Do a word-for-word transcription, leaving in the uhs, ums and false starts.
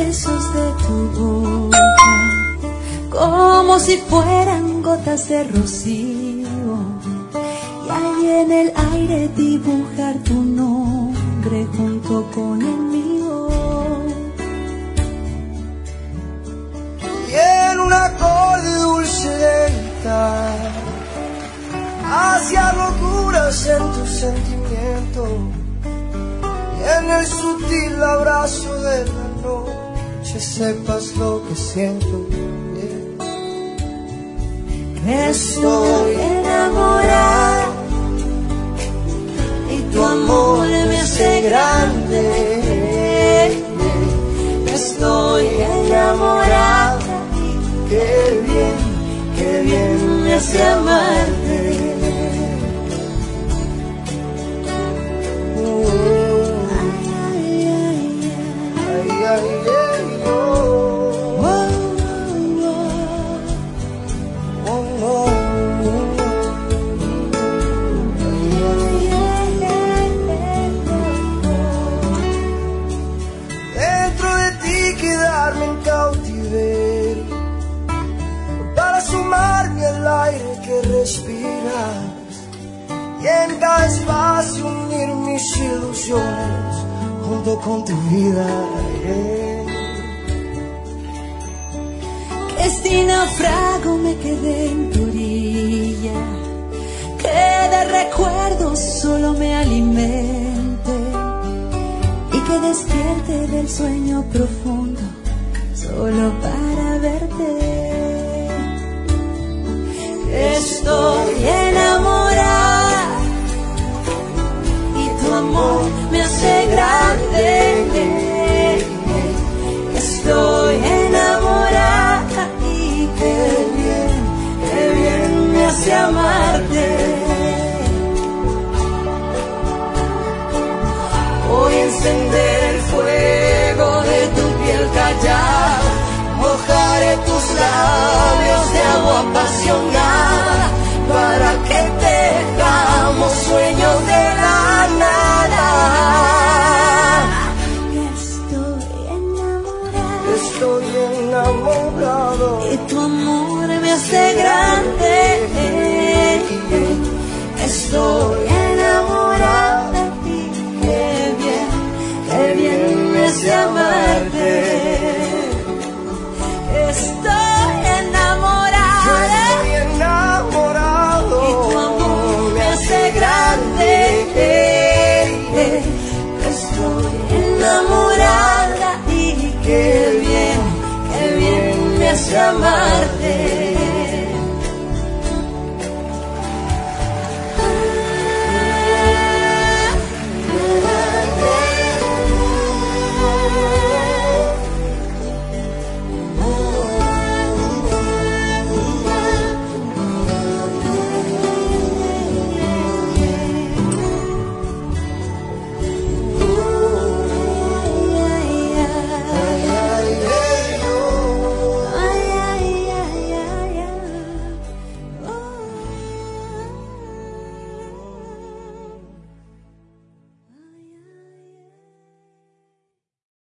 besos de tu boca, como si fueran gotas de rocío, y ahí en el aire dibujar tu nombre junto con el mío. Y en un acorde dulce lenta, hacia locuras en tu sentimiento, y en el sutil abrazo de la noche sepas lo que siento. Que estoy enamorada y tu amor me hace grande. Estoy enamorada y qué bien, qué bien me hace amarte. Y en cada espacio unir mis ilusiones junto con tu vida, yeah. Que si naufrago me quedé en tu orilla, que de recuerdos solo me alimente, y que despierte del sueño profundo solo para verte. Estoy enamorada y tu amor me hace grande. Estoy enamorada y qué bien, qué bien me hace amarte. Voy a encender el fuego de tu piel callada, mojaré tus labios de agua apasionada para que tejamos sueños de la nada. Estoy enamorado, estoy enamorado y tu amor me hace grande. Estoy enamorada y qué bien, qué bien me hace amarte. Estoy enamorada, estoy enamorado y tu amor me hace grande. Estoy enamorada y qué bien, qué bien me hace amarte.